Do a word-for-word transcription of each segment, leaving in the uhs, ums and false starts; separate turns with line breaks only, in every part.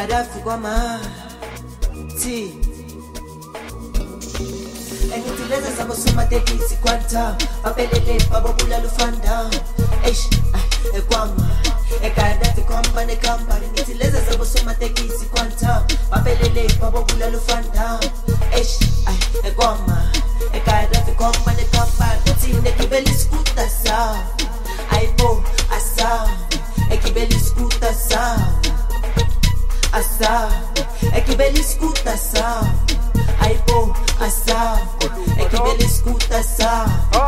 Ekadafi kwa ma T Engitileza sabo suma tekisi kwanta Papelele pabobula lufanda Eish, ekwama Ekadafi kwamba ne kamba Engitileza sabo suma tekisi kwanta Papelele pabobula lufanda Eish, ekwama Ekadafi kwamba ne kamba Tine kibeli skuta sa Aipo, asa Ekibeli skuta sa Asa Ekibeli skuta sa Aipo, asa Ekibeli skuta sa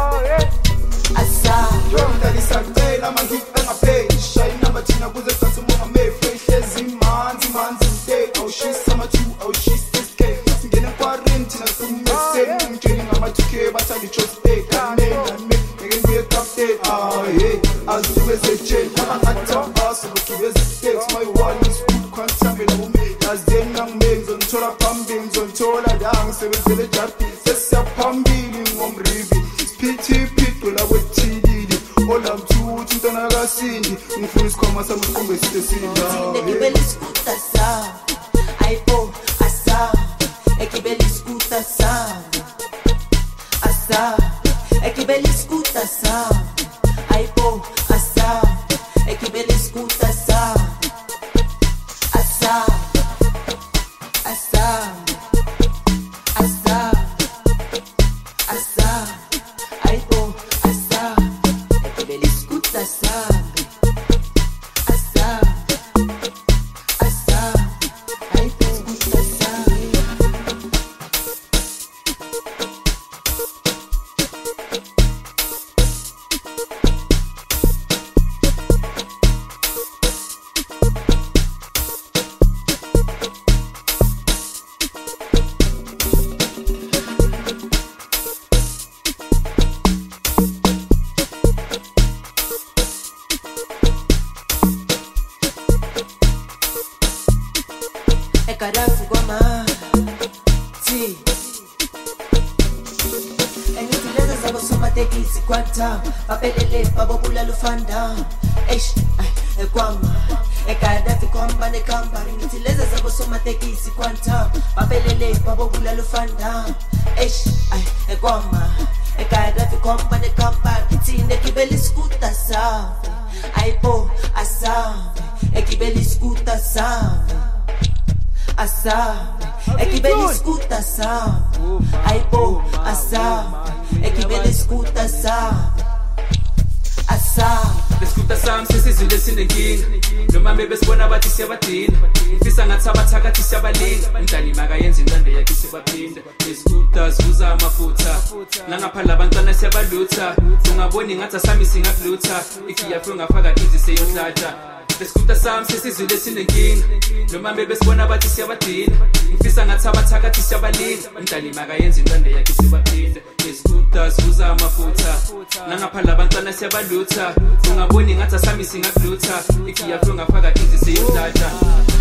Asa
Yonda lisante la mangita mape Shaina matina buze tasumo hame Fresh manzi manzi mte Au shi sama tu au shi siske Ngene kwa renti na sumese Mkeni nga matuke bata li choste Kane nane Ngen buye kapte Ah yeah Azuwe seche Nama hata asu bukiwe zitex My one is good Kwanta mela ume Yazden nang men Zontola pambing Zontola dang Sebezele jati Sesa pambili ngomrivi Piti piti la wetididi Ola mtutu ntana gasindi Mfunis kwa masa mkumbe site sinda
Ekibeli skuta sa Aipo, asa Ekibeli skuta sa Asa Ekibeli skuta sa Aipo, asa Ekibeli skuta sa Asa Asa Asa Asa Aipo, asa Ekibeli skuta sa Asa Asa Aipo, skuta sa Ekadafi kwa ma T Engitileza zabo suma tekisi kwanta Papelele pabobula lufanda Eish, ekwama Ekadafi kwamba ne kamba Engitileza zabo suma tekisi kwanta Papelele pabobula lufanda Eish, ekwama Ekadafi kwamba ne kamba Tine kibeli skuta sa Aipo, asa Ekibeli skuta sa Asa Ekibeli skuta sa Aipo, asa Ekibeli skuta sa Asa
Lesikuta sami sesizule sinenkinga noma bebesibona bathi siyabathina ngifisa ngathi abathakathi siyabalinga umntani makayenza intando yakhe sibaphinda lesikuta sibuza amafutha nangapha labantwana siyabalutha ungaboni ngathi asami singakulutha ikhiyafwe ngafaka izi seyonhlatha Lesikuta sami sesizule sinenkinga noma bebesibona bathi siyabadina ngifisa ngathi abathakathi siyabalinga umntani makayenza intando yakhe sibaphinda lesikuta sibuza amafutha nangapha labantwana siyabalutha ungaboni ngathi asami singakulutha ikhiyafwe ngafaka izi seyonhlatha